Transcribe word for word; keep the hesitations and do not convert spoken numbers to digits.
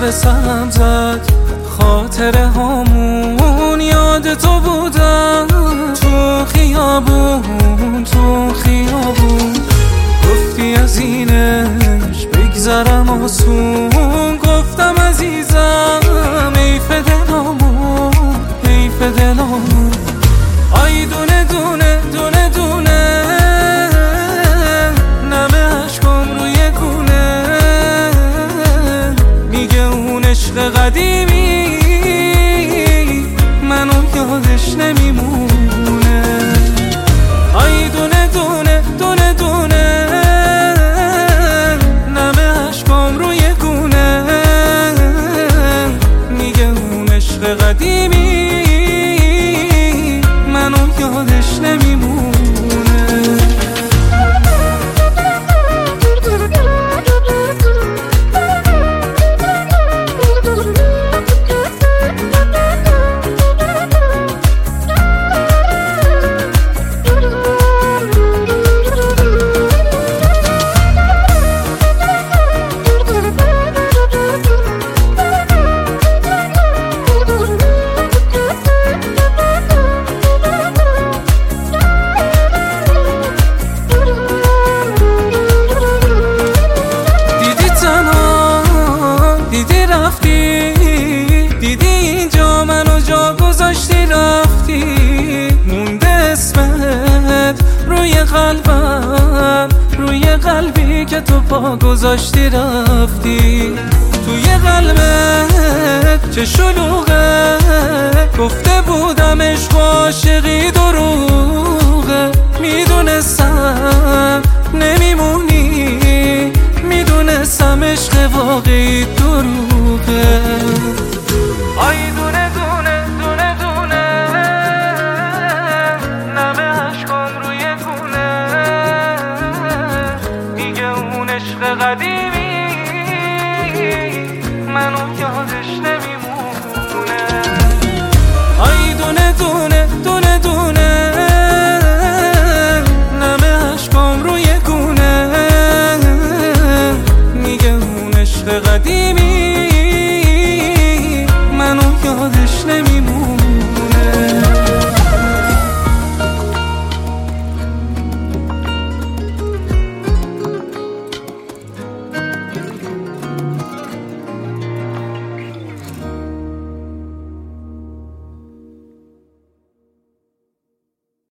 سرم زد، خاطره هامون یاد تو بودم، تو خیابون تو خیابون. گفتی از اینش بگذرم آسون، گفتم عزیزم حیف دلامون حیف دلامون. آی دونه دونه دونه دونه نمه عشقم روی گونه، میگه اون عشق قدیمی منو یادش نمیمونه. آی دونه دونه دونه دونه نمه عشقم روی گونه، میگه اون عشق قدیمی منو یادش نمیمونه. دیدی اینجا منو جا گذاشتی رفتی، مونده اسمت روی قلبم، روی قلبی که تو پا گذاشتی رفتی. توی قلبت چه شلوغه، گفته بودم عشق